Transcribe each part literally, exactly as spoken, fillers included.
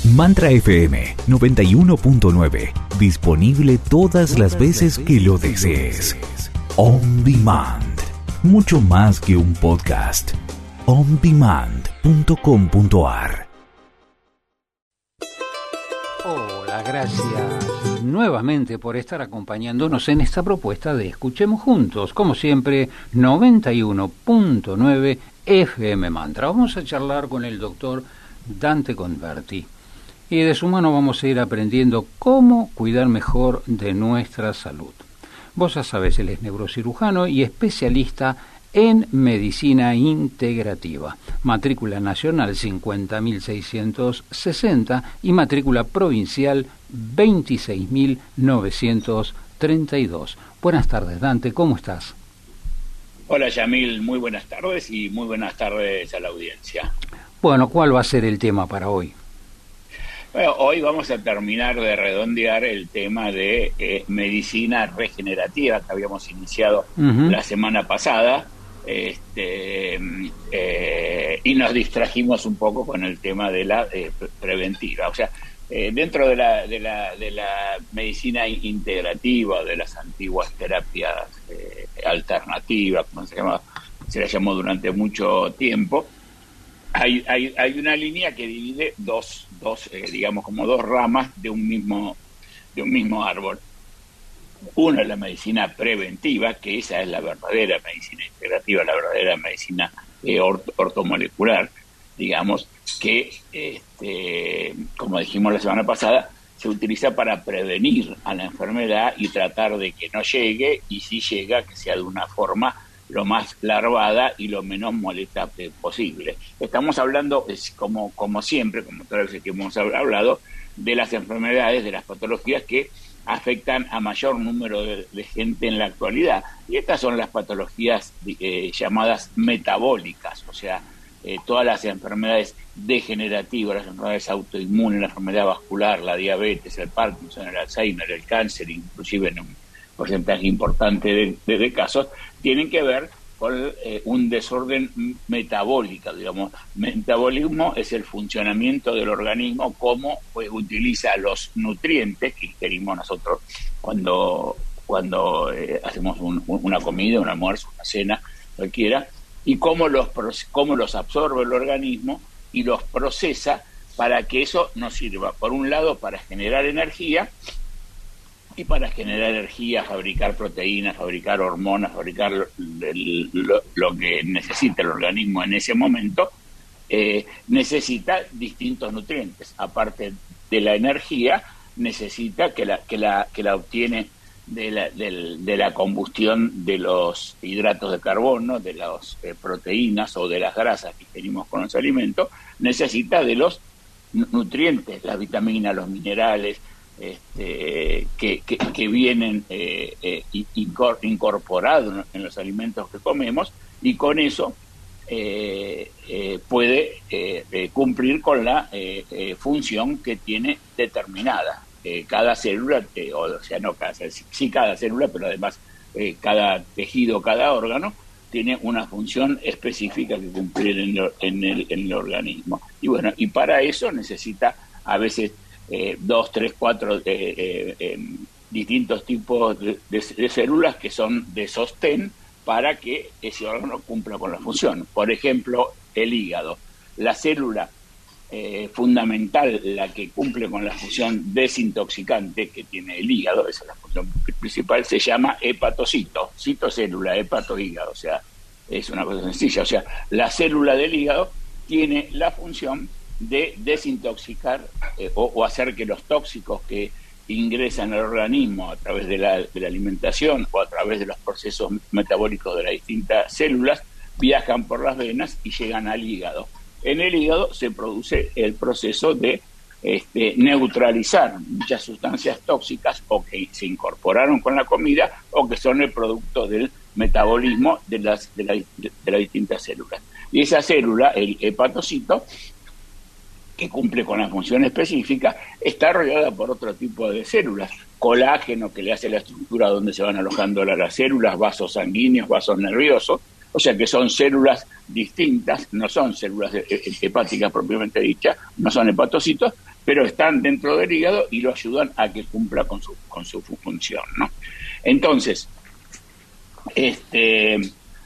Mantra F M noventa y uno punto nueve. Disponible todas las veces que lo desees. On Demand. Mucho más que un podcast. on demand punto com punto a r. Hola, gracias nuevamente por estar acompañándonos en esta propuesta de Escuchemos Juntos. Como siempre, noventa y uno punto nueve F M Mantra. Vamos a charlar con el doctor Dante Converti. Y de su mano vamos a ir aprendiendo cómo cuidar mejor de nuestra salud. Vos ya sabés, él es neurocirujano y especialista en medicina integrativa. Matrícula nacional cincuenta mil seiscientos sesenta y matrícula provincial veintiséis mil novecientos treinta y dos. Buenas tardes, Dante, ¿cómo estás? Hola, Yamil, muy buenas tardes y muy buenas tardes a la audiencia. Bueno, ¿cuál va a ser el tema para hoy? Bueno, hoy vamos a terminar de redondear el tema de eh, medicina regenerativa que habíamos iniciado uh-huh. la semana pasada, este, eh, y nos distrajimos un poco con el tema de la eh, preventiva. O sea, eh, dentro de la, de, la, de la medicina integrativa, de las antiguas terapias eh, alternativas, como se llama, se la llamó durante mucho tiempo, Hay, hay, hay una línea que divide dos, dos eh, digamos, como dos ramas de un mismo, de un mismo árbol. Uno es la medicina preventiva, que esa es la verdadera medicina integrativa, la verdadera medicina eh, ort- ortomolecular, digamos, que, este, como dijimos la semana pasada, se utiliza para prevenir a la enfermedad y tratar de que no llegue, y si llega, que sea de una forma lo más larvada y lo menos molesta posible. Estamos hablando, es como, como siempre, como todas las veces que hemos hablado, de las enfermedades, de las patologías que afectan a mayor número de, de gente en la actualidad. Y estas son las patologías eh, llamadas metabólicas, o sea, eh, todas las enfermedades degenerativas, las enfermedades autoinmunes, la enfermedad vascular, la diabetes, el Parkinson, el Alzheimer, el cáncer, inclusive en un porcentaje importante de, de, de casos, tienen que ver con eh, un desorden metabólico, digamos. Metabolismo es el funcionamiento del organismo, cómo pues, utiliza los nutrientes que ingerimos nosotros cuando, cuando eh, hacemos un, una comida, un almuerzo, una cena, cualquiera, y cómo los, cómo los absorbe el organismo y los procesa para que eso nos sirva, por un lado, para generar energía, y para generar energía, fabricar proteínas, fabricar hormonas, fabricar lo, lo, lo que necesita el organismo en ese momento, eh, necesita distintos nutrientes. Aparte de la energía, necesita que la, que la, que la obtiene de la, de, de la combustión de los hidratos de carbono, de las eh, proteínas o de las grasas que ingerimos con los alimentos, necesita de los nutrientes, las vitaminas, los minerales, Este, que, que, que vienen eh, eh, incorporados en los alimentos que comemos, y con eso eh, eh, puede eh, eh, cumplir con la eh, eh, función que tiene determinada. Eh, cada célula, eh, o sea, no cada, sí cada célula, pero además eh, cada tejido, cada órgano, tiene una función específica que cumplir en, lo, en, el, en el organismo. Y bueno, y para eso necesita a veces Eh, dos, tres, cuatro eh, eh, eh, distintos tipos de, de, de células que son de sostén para que ese órgano cumpla con la función. Por ejemplo, el hígado. La célula eh, fundamental, la que cumple con la función desintoxicante que tiene el hígado, esa es la función principal, se llama hepatocito. Citocélula, hepato, hígado. O sea, es una cosa sencilla. O sea, la célula del hígado tiene la función de desintoxicar eh, o, o hacer que los tóxicos que ingresan al organismo a través de la, de la alimentación o a través de los procesos metabólicos de las distintas células viajan por las venas y llegan al hígado. En el hígado se produce el proceso de este, neutralizar muchas sustancias tóxicas o que se incorporaron con la comida o que son el producto del metabolismo de las, de la, de las distintas células. Y esa célula, el hepatocito, que cumple con la función específica, está rodeada por otro tipo de células. Colágeno, que le hace la estructura donde se van alojando las células, vasos sanguíneos, vasos nerviosos, O sea que son células distintas, no son células hepáticas propiamente dichas, no son hepatocitos, pero están dentro del hígado y lo ayudan a que cumpla con su, con su función, ¿no? Entonces, este,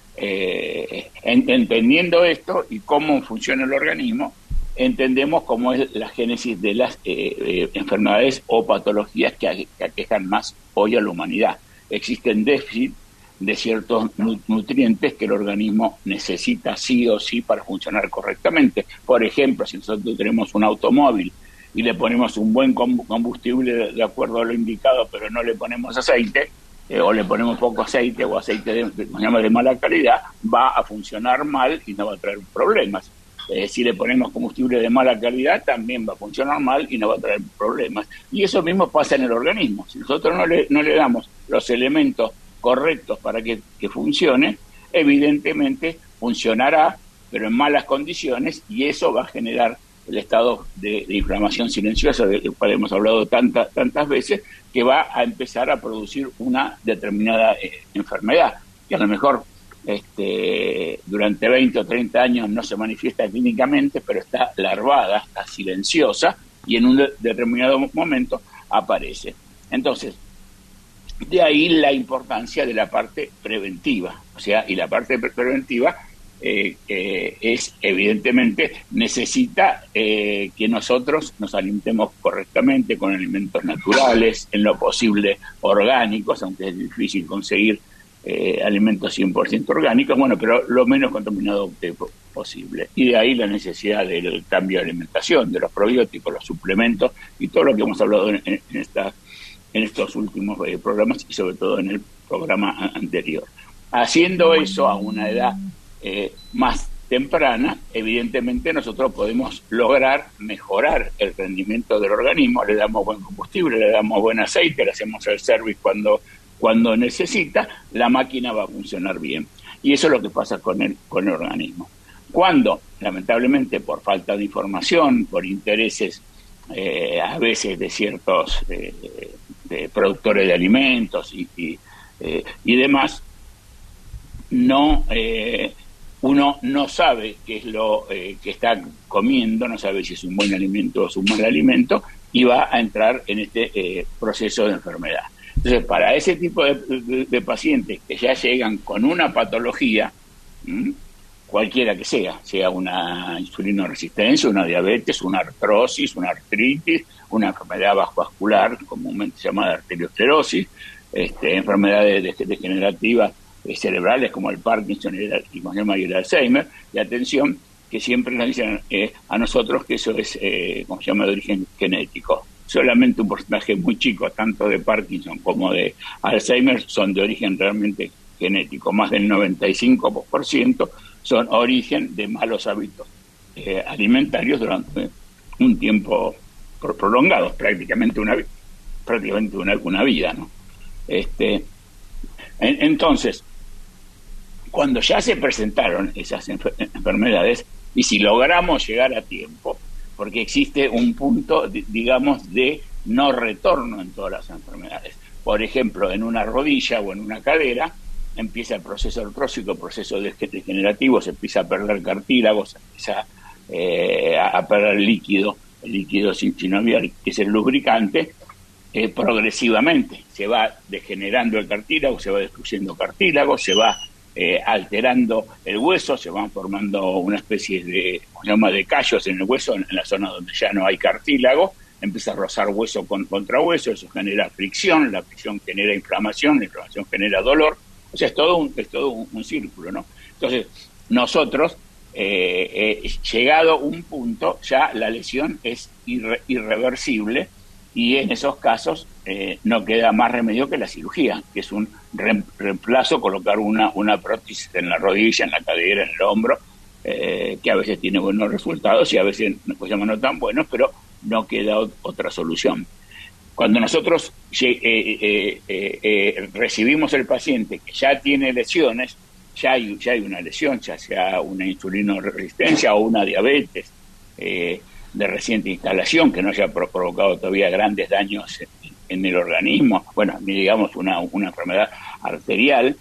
eh, en, entendiendo esto y cómo funciona el organismo, entendemos cómo es la génesis de las eh, eh, enfermedades o patologías que, que aquejan más hoy a la humanidad. Existen déficit de ciertos nutrientes que el organismo necesita sí o sí para funcionar correctamente. Por ejemplo, si nosotros tenemos un automóvil y le ponemos un buen combustible de acuerdo a lo indicado, pero no le ponemos aceite, eh, o le ponemos poco aceite o aceite de, de, de mala calidad, va a funcionar mal y no va a traer problemas. Eh, si le ponemos combustible de mala calidad, también va a funcionar mal y no va a traer problemas. Y eso mismo pasa en el organismo. Si nosotros no le, no le damos los elementos correctos para que, que funcione, evidentemente funcionará, pero en malas condiciones, y eso va a generar el estado de, de inflamación silenciosa del cual hemos hablado tantas tantas veces, que va a empezar a producir una determinada eh, enfermedad, que a lo mejor este, durante veinte o treinta años no se manifiesta clínicamente, pero está larvada, está silenciosa, y en un de, determinado momento aparece. Entonces, de ahí la importancia de la parte preventiva, o sea, y la parte pre- preventiva eh, eh, es, evidentemente, necesita eh, que nosotros nos alimentemos correctamente con alimentos naturales, en lo posible orgánicos, aunque es difícil conseguir eh, alimentos cien por ciento orgánicos, bueno, pero lo menos contaminado eh, posible. Y de ahí la necesidad del cambio de alimentación, de los probióticos, los suplementos y todo lo que hemos hablado en, en, en esta en estos últimos eh, programas y sobre todo en el programa anterior. Haciendo eso a una edad eh, más temprana, evidentemente nosotros podemos lograr mejorar el rendimiento del organismo, le damos buen combustible, le damos buen aceite, le hacemos el service cuando, cuando necesita, la máquina va a funcionar bien. Y eso es lo que pasa con el, con el organismo. Cuando, lamentablemente, por falta de información, por intereses eh, a veces de ciertos eh, de productores de alimentos y, y, eh, y demás, no eh, uno no sabe qué es lo eh, que está comiendo, no sabe si es un buen alimento o es un mal alimento, y va a entrar en este eh, proceso de enfermedad. Entonces, para ese tipo de, de, de pacientes que ya llegan con una patología, ¿m? cualquiera que sea, sea una insulinoresistencia, una diabetes, una artrosis, una artritis, una enfermedad vascular, comúnmente llamada arteriosclerosis, este, enfermedades degenerativas eh, cerebrales como el Parkinson y el, y el Alzheimer, y atención, que siempre nos dicen eh, a nosotros que eso es, eh, como se llama, de origen genético. Solamente un porcentaje muy chico, tanto de Parkinson como de Alzheimer, son de origen realmente genético. Más del noventa y cinco por ciento son origen de malos hábitos eh, alimentarios durante un tiempo prolongado, prácticamente una prácticamente una, una vida, ¿no? Este, en, entonces, cuando ya se presentaron esas enfer- enfermedades, y si logramos llegar a tiempo, porque existe un punto, digamos, de no retorno en todas las enfermedades. Por ejemplo, en una rodilla o en una cadera, empieza el proceso artrósico, el proceso degenerativo, se empieza a perder cartílago, se empieza eh, a perder líquido, el líquido sinovial, que es el lubricante, eh, progresivamente. Se va degenerando el cartílago, se va destruyendo cartílago, se va eh, alterando el hueso, se van formando una especie de, se llama de callos en el hueso, en, en la zona donde ya no hay cartílago, empieza a rozar hueso con, contra hueso, eso genera fricción, la fricción genera inflamación, la inflamación genera dolor. O sea, es todo un, es todo un, un círculo, ¿no? Entonces, nosotros, eh, eh, llegado un punto, ya la lesión es irre, irreversible, y en esos casos eh, no queda más remedio que la cirugía, que es un re, reemplazo, colocar una, una prótesis en la rodilla, en la cadera, en el hombro, eh, que a veces tiene buenos resultados y a veces pues, no tan buenos, pero no queda otra solución. Cuando nosotros eh, eh, eh, eh, recibimos el paciente que ya tiene lesiones, ya hay, ya hay una lesión, ya sea una insulinoresistencia o una diabetes eh, de reciente instalación que no haya provocado todavía grandes daños en, en el organismo, bueno, ni digamos una, una enfermedad arterial,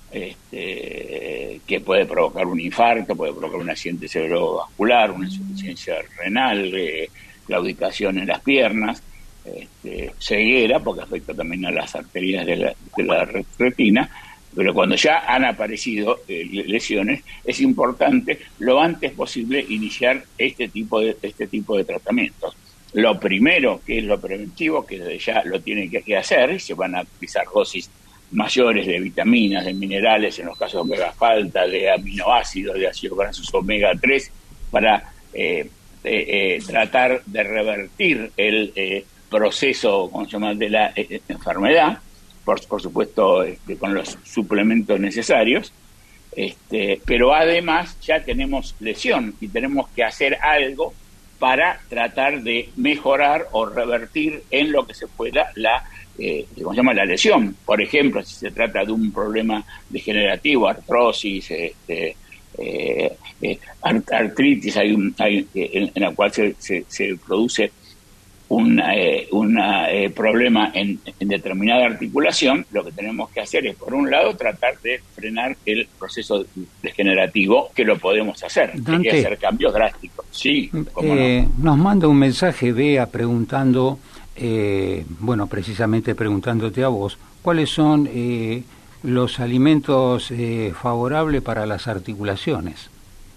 este, que puede provocar un infarto, puede provocar un accidente cerebrovascular, una insuficiencia renal, eh, claudicación en las piernas, este, ceguera, porque afecta también a las arterias de la, de la retina. Pero cuando ya han aparecido eh, lesiones, es importante lo antes posible iniciar este tipo de este tipo de tratamientos. Lo primero, que es lo preventivo, que desde ya lo tienen que, que hacer, y se van a utilizar dosis mayores de vitaminas, de minerales, en los casos de falta, de aminoácidos, de ácidos grasos omega tres, para eh, eh, eh, tratar de revertir el eh, proceso, ¿cómo se llama?, de la eh, enfermedad. Por, por supuesto, este, con los suplementos necesarios, este, pero además ya tenemos lesión y tenemos que hacer algo para tratar de mejorar o revertir en lo que se pueda la, eh, ¿cómo se llama?, la lesión. Por ejemplo, si se trata de un problema degenerativo, artrosis, este, eh, eh, artritis, hay un, hay, en, en la cual se, se, se produce un eh, una, eh, problema en, en determinada articulación, lo que tenemos que hacer es, por un lado, tratar de frenar el proceso degenerativo, que lo podemos hacer. Dante, hay que hacer cambios drásticos. Sí, ¿cómo eh, no? Nos manda un mensaje Bea preguntando, eh, bueno, precisamente preguntándote a vos, ¿cuáles son eh, los alimentos eh, favorables para las articulaciones?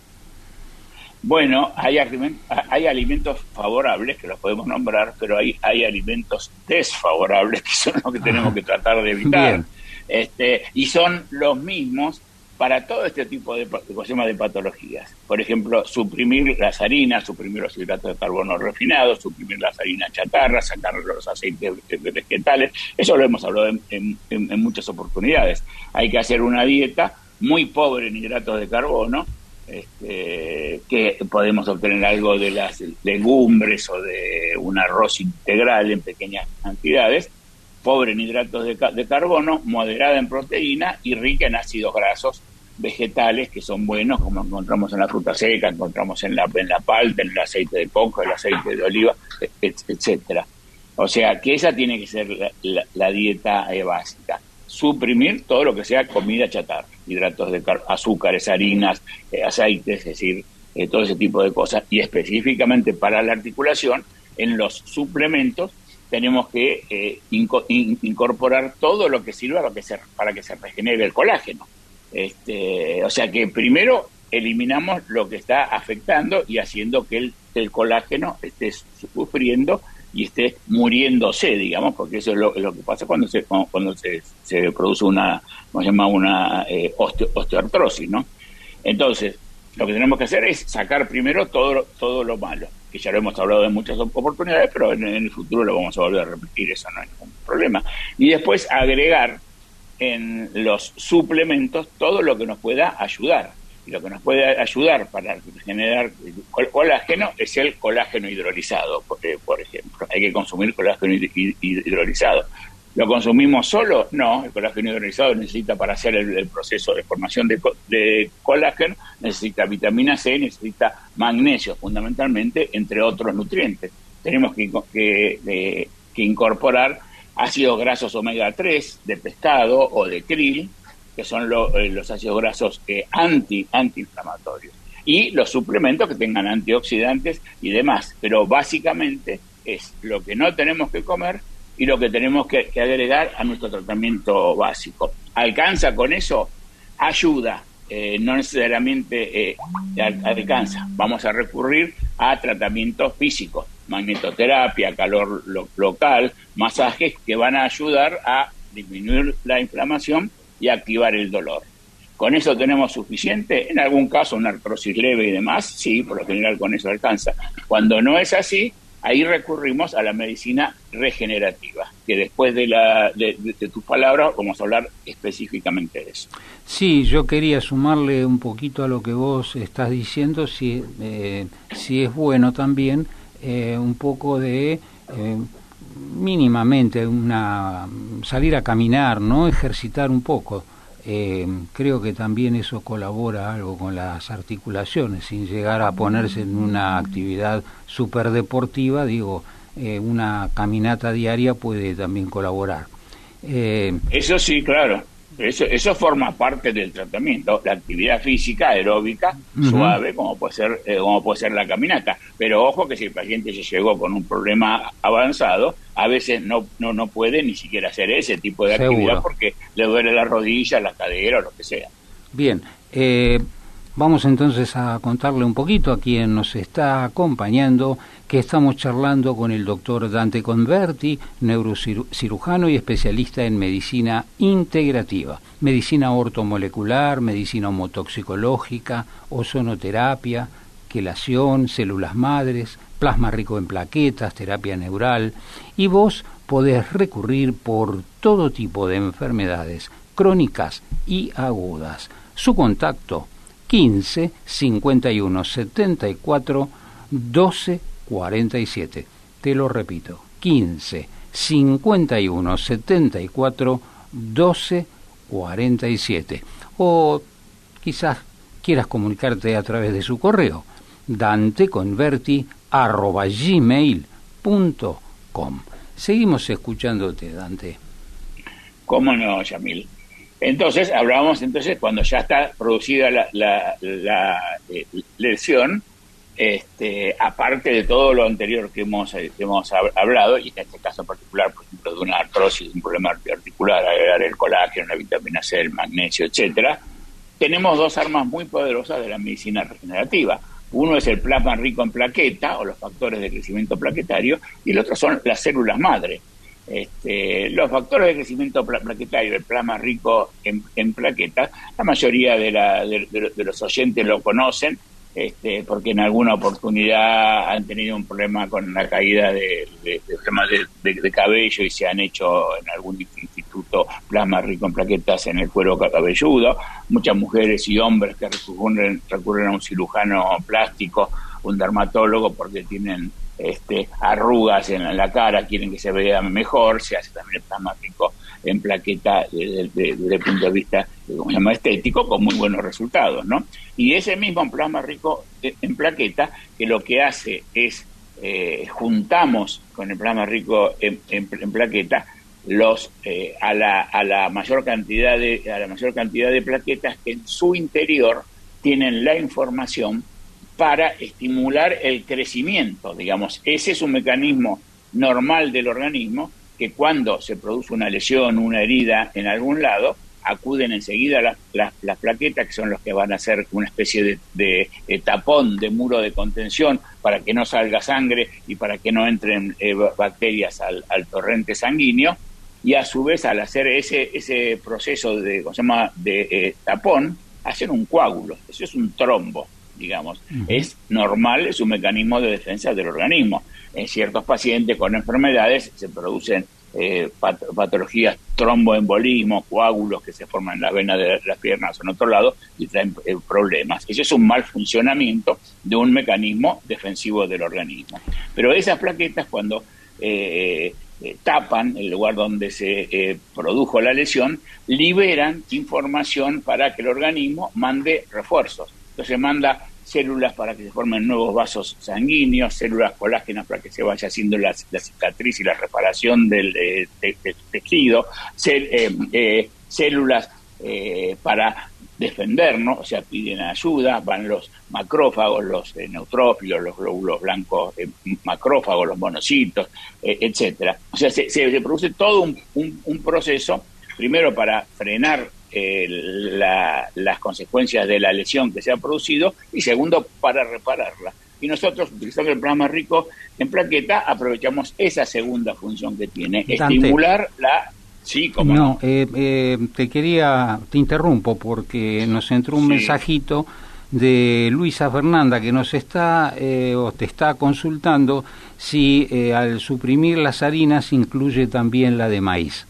Bueno, hay, hay alimentos favorables que los podemos nombrar, pero hay, hay alimentos desfavorables que son los que tenemos que tratar de evitar. Este, y son los mismos para todo este tipo de, de, de patologías. Por ejemplo, suprimir las harinas, suprimir los hidratos de carbono refinados, suprimir las harinas chatarras, sacar los aceites vegetales. Eso lo hemos hablado en, en, en muchas oportunidades. Hay que hacer una dieta muy pobre en hidratos de carbono, Este, que podemos obtener algo de las legumbres o de un arroz integral en pequeñas cantidades, pobre en hidratos de, de carbono, moderada en proteína y rica en ácidos grasos vegetales, que son buenos, como encontramos en la fruta seca, encontramos en la, en la palta, en el aceite de coco, el aceite de oliva, etcétera. O sea, que esa tiene que ser la, la, la dieta eh, básica. Suprimir todo lo que sea comida chatarra, hidratos de car- azúcares, harinas, eh, aceites, es decir, eh, todo ese tipo de cosas. Y específicamente para la articulación, en los suplementos tenemos que eh, inco- in- incorporar todo lo que sirva para que se, para que se regenere el colágeno. Este, o sea que primero eliminamos lo que está afectando y haciendo que el, el colágeno esté sufriendo y esté muriéndose, digamos, porque eso es lo, es lo que pasa cuando se cuando, cuando se, se produce una, ¿cómo se llama?, una eh, osteo, osteoartrosis, ¿no? Entonces, lo que tenemos que hacer es sacar primero todo, todo lo malo, que ya lo hemos hablado en muchas oportunidades, pero en, en el futuro lo vamos a volver a repetir, eso no es ningún problema. Y después agregar en los suplementos todo lo que nos pueda ayudar. Y lo que nos puede ayudar para generar colágeno es el colágeno hidrolizado, por, eh, por ejemplo. Hay que consumir colágeno hid- hidrolizado. ¿Lo consumimos solo? No, el colágeno hidrolizado necesita, para hacer el, el proceso de formación de, de colágeno, necesita vitamina C, necesita magnesio, fundamentalmente, entre otros nutrientes. Tenemos que, que, de, que incorporar ácidos grasos omega tres de pescado o de krill, que son lo, eh, los ácidos grasos eh, anti, antiinflamatorios, y los suplementos que tengan antioxidantes y demás. Pero básicamente es lo que no tenemos que comer y lo que tenemos que, que agregar a nuestro tratamiento básico. ¿Alcanza con eso? Ayuda, eh, no necesariamente eh, alcanza. Vamos a recurrir a tratamientos físicos, magnetoterapia, calor lo, local, masajes que van a ayudar a disminuir la inflamación y activar el dolor. ¿Con eso tenemos suficiente? En algún caso, una artrosis leve y demás, sí, por lo general con eso alcanza. Cuando no es así, ahí recurrimos a la medicina regenerativa, que después de, la, de, de, de tus palabras vamos a hablar específicamente de eso. Sí, yo quería sumarle un poquito a lo que vos estás diciendo, si, eh, si es bueno también eh, un poco de... Eh, mínimamente una salir a caminar, ¿no? Ejercitar un poco. Eh, creo que también eso colabora algo con las articulaciones, sin llegar a ponerse en una actividad súper deportiva, digo, eh, una caminata diaria puede también colaborar. Eh, eso sí, claro. Eso, eso forma parte del tratamiento, la actividad física aeróbica uh-huh. suave, como puede ser eh, como puede ser la caminata. Pero ojo que si el paciente ya llegó con un problema avanzado, a veces no no no puede ni siquiera hacer ese tipo de Seguro. actividad porque le duele la rodilla, la cadera o lo que sea. Bien, eh, vamos entonces a contarle un poquito a quien nos está acompañando que estamos charlando con el doctor Dante Converti, neurocirujano y especialista en medicina integrativa, medicina ortomolecular, medicina homotoxicológica, ozonoterapia, quelación, células madres, plasma rico en plaquetas, terapia neural, y vos podés recurrir por todo tipo de enfermedades crónicas y agudas. Su contacto quince cincuenta y uno setenta y cuatro doce cuarenta y siete. Te lo repito, quince cincuenta y uno setenta y cuatro doce cuarenta y siete. O quizás quieras comunicarte a través de su correo, danteconverti arroba gmail punto com. Seguimos escuchándote, Dante. ¿Cómo no, Yamil? Entonces, hablábamos entonces cuando ya está producida la, la, la eh, lesión, este, aparte de todo lo anterior que hemos, que hemos hablado, y en este caso en particular, por ejemplo, de una artrosis, un problema articular, agregar el colágeno, la vitamina C, el magnesio, etcétera, tenemos dos armas muy poderosas de la medicina regenerativa. Uno es el plasma rico en plaqueta, o los factores de crecimiento plaquetario, y el otro son las células madre. Este, los factores de crecimiento plaquetario, el plasma rico en, en plaquetas, la mayoría de, la, de, de, de los oyentes lo conocen, este, porque en alguna oportunidad han tenido un problema con la caída de, de, de, de, de, de cabello y se han hecho en algún instituto plasma rico en plaquetas en el cuero cabelludo. Muchas mujeres y hombres que recurren, recurren a un cirujano plástico, un dermatólogo, porque tienen Este, arrugas en la cara, quieren que se vea mejor, se hace también el plasma rico en plaqueta desde, desde, desde el punto de vista, como se llama, estético, con muy buenos resultados, ¿no? Y ese mismo plasma rico en plaqueta, que lo que hace es, eh, juntamos con el plasma rico en, en, en plaqueta, los eh, a la a la mayor cantidad de a la mayor cantidad de plaquetas que en su interior tienen la información para estimular el crecimiento, digamos. Ese es un mecanismo normal del organismo, que cuando se produce una lesión, una herida en algún lado, acuden enseguida las, las, las plaquetas, que son los que van a hacer una especie de, de, de tapón, de muro de contención, para que no salga sangre y para que no entren eh, bacterias al, al torrente sanguíneo, y a su vez, al hacer ese, ese proceso de, ¿cómo se llama?, de eh, tapón, hacen un coágulo. Eso es un trombo, digamos. Uh-huh. Es normal, es un mecanismo de defensa del organismo. En ciertos pacientes con enfermedades se producen eh, pat- patologías, tromboembolismo, coágulos que se forman en las venas de las piernas o en otro lado y traen eh, problemas. Eso es un mal funcionamiento de un mecanismo defensivo del organismo. Pero esas plaquetas, cuando eh, eh, tapan el lugar donde se eh, produjo la lesión, liberan información para que el organismo mande refuerzos. Entonces manda células para que se formen nuevos vasos sanguíneos, células colágenas para que se vaya haciendo la, la cicatriz y la reparación del eh, de, de tejido, cel, eh, eh, células eh, para defendernos, o sea, piden ayuda, van los macrófagos, los eh, neutrófilos, los glóbulos blancos eh, macrófagos, los monocitos, eh, etcétera. O sea, se, se, se produce todo un, un, un proceso, primero para frenar Eh, la, las consecuencias de la lesión que se ha producido, y segundo, para repararla. Y nosotros, utilizando el plasma rico en plaqueta, aprovechamos esa segunda función que tiene, Dante, estimular la... Sí, como no, no. Eh, eh, te quería, te interrumpo porque nos entró un sí. mensajito de Luisa Fernanda que nos está eh, o te está consultando si eh, al suprimir las harinas incluye también la de maíz.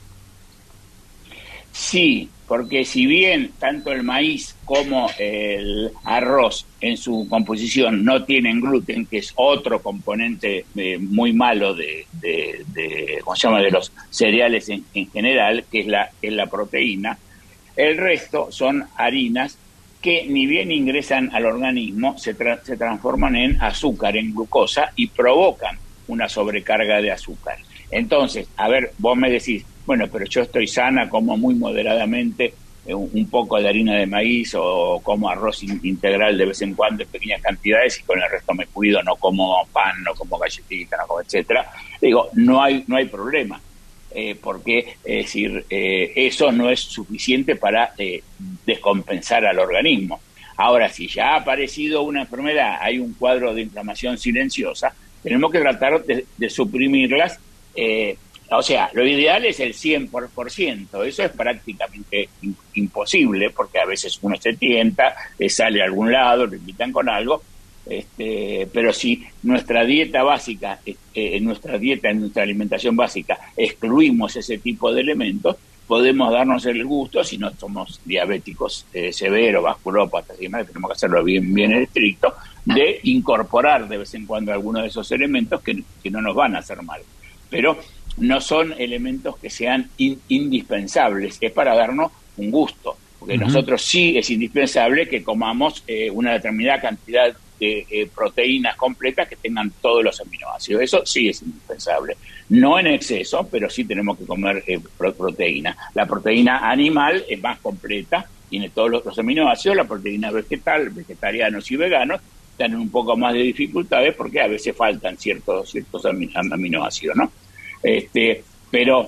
Sí, porque si bien tanto el maíz como el arroz en su composición no tienen gluten, que es otro componente eh, muy malo de, de, de, ¿cómo se llama?, de los cereales en, en general, que es la, es la proteína, el resto son harinas que ni bien ingresan al organismo, se, tra- se transforman en azúcar, en glucosa, y provocan una sobrecarga de azúcar. Entonces, a ver, vos me decís, bueno, pero yo estoy sana, como muy moderadamente eh, un, un poco de harina de maíz o como arroz in, integral de vez en cuando en pequeñas cantidades y con el resto me cuido, no como pan, no como galletita, no como etcétera. Digo, no hay, no hay problema. Eh, porque es decir, eh, eso no es suficiente para eh, descompensar al organismo. Ahora, si ya ha aparecido una enfermedad, hay un cuadro de inflamación silenciosa, tenemos que tratar de, de suprimirlas. Eh, o sea, lo ideal es el cien por ciento, eso es prácticamente in, imposible, porque a veces uno se tienta, le sale a algún lado, lo invitan con algo. Este, pero si nuestra dieta básica, eh, en nuestra dieta, en nuestra alimentación básica, excluimos ese tipo de elementos, podemos darnos el gusto, si no somos diabéticos eh, severos, vasculópatas y demás, tenemos que hacerlo bien, bien estricto, de incorporar de vez en cuando algunos de esos elementos que, que no nos van a hacer mal. Pero no son elementos que sean in, indispensables, es para darnos un gusto, porque uh-huh. nosotros sí es indispensable que comamos eh, una determinada cantidad de eh, proteínas completas que tengan todos los aminoácidos. Eso sí es indispensable. No en exceso, pero sí tenemos que comer eh, proteína. La proteína animal es más completa, tiene todos los, los aminoácidos. La proteína vegetal, vegetarianos y veganos, tienen un poco más de dificultades porque a veces faltan ciertos ciertos aminoácidos, ¿no? Este, pero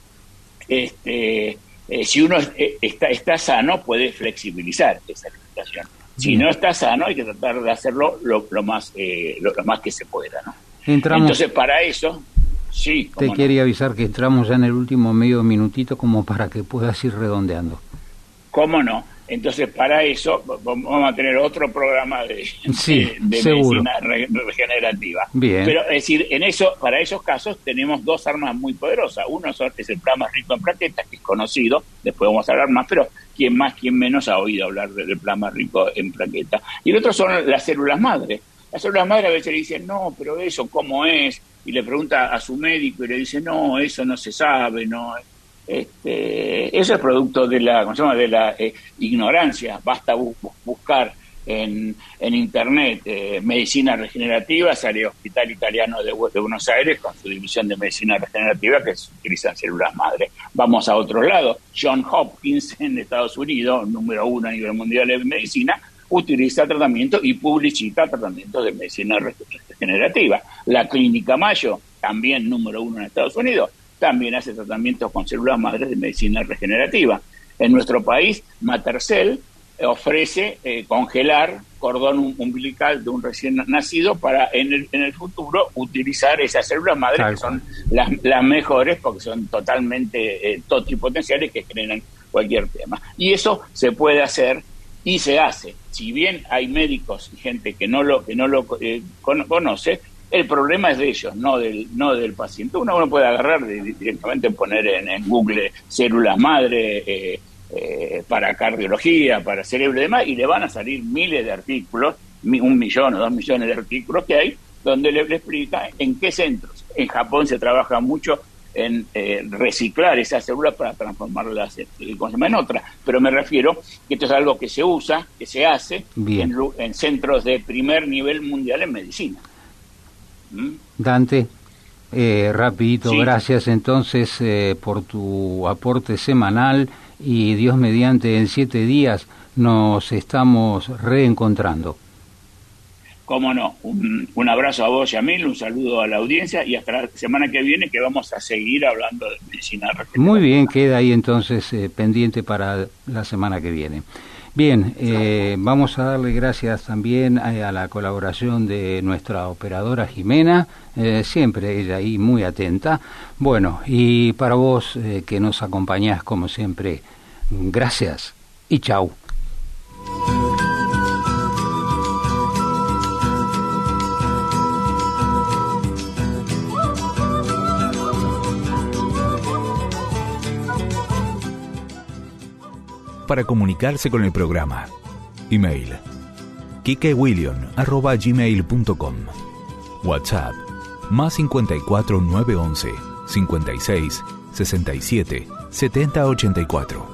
este, eh, si uno eh, está, está sano, puede flexibilizar esa alimentación. Si no está sano, hay que tratar de hacerlo lo, lo más eh, lo, lo más que se pueda, ¿no? Entramos, Entonces, para eso, sí. Te no. quería avisar que entramos ya en el último medio minutito como para que puedas ir redondeando. ¿Cómo no? Entonces, para eso vamos a tener otro programa de, sí, de, de medicina re, regenerativa. Bien. Pero, es decir, en eso, para esos casos tenemos dos armas muy poderosas. Uno son, es el plasma rico en plaquetas, que es conocido, después vamos a hablar más, pero quien más, quien menos ha oído hablar del plasma rico en plaquetas. Y el otro son las células madre. Las células madre a veces le dicen, no, pero eso, ¿cómo es? Y le pregunta a su médico y le dice, no, eso no se sabe, no. Este, eso es producto de la, ¿cómo se llama? de la eh, ignorancia. Basta bu- buscar en, en internet eh, medicina regenerativa, sale Hospital Italiano de, de Buenos Aires con su división de medicina regenerativa que utilizan células madre. Vamos a otro lado, Johns Hopkins en Estados Unidos, número uno a nivel mundial de medicina, utiliza tratamiento y publicita tratamientos de medicina regenerativa. La Clínica Mayo, también número uno en Estados Unidos, también hace tratamientos con células madres de medicina regenerativa. En nuestro país, Matercell ofrece eh, congelar cordón umbilical de un recién nacido para en el, en el futuro utilizar esas células madres, claro, que son las, las mejores porque son totalmente eh, totipotenciales que generan cualquier tema. Y eso se puede hacer y se hace. Si bien hay médicos y gente que no lo que no lo eh, con, conoce, el problema es de ellos, no del no del paciente. Uno, uno puede agarrar de, directamente poner en, en Google células madre eh, eh, para cardiología, para cerebro y demás, y le van a salir miles de artículos, un millón o dos millones de artículos que hay, donde le, le explica en qué centros. En Japón se trabaja mucho en eh, reciclar esas células para transformarlas en, en otras, pero me refiero que esto es algo que se usa, que se hace en, en centros de primer nivel mundial en medicina. Dante, eh, rapidito, sí. Gracias entonces eh, por tu aporte semanal y Dios mediante en siete días nos estamos reencontrando. Cómo no, un, un abrazo a vos, Yamil, un saludo a la audiencia y hasta la semana que viene que vamos a seguir hablando de medicina regenerativa. Muy bien, queda ahí entonces eh, pendiente para la semana que viene. Bien, eh, vamos a darle gracias también a, a la colaboración de nuestra operadora Jimena, eh, siempre ella ahí muy atenta. Bueno, y para vos eh, que nos acompañás como siempre, gracias y chau. Para comunicarse con el programa, email kikewilliam arroba gmail punto com, WhatsApp más cincuenta y cuatro nueve once cincuenta y seis sesenta y siete setenta ochenta y cuatro.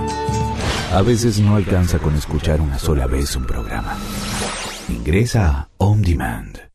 A veces no alcanza con escuchar una sola vez un programa. Ingresa a On Demand.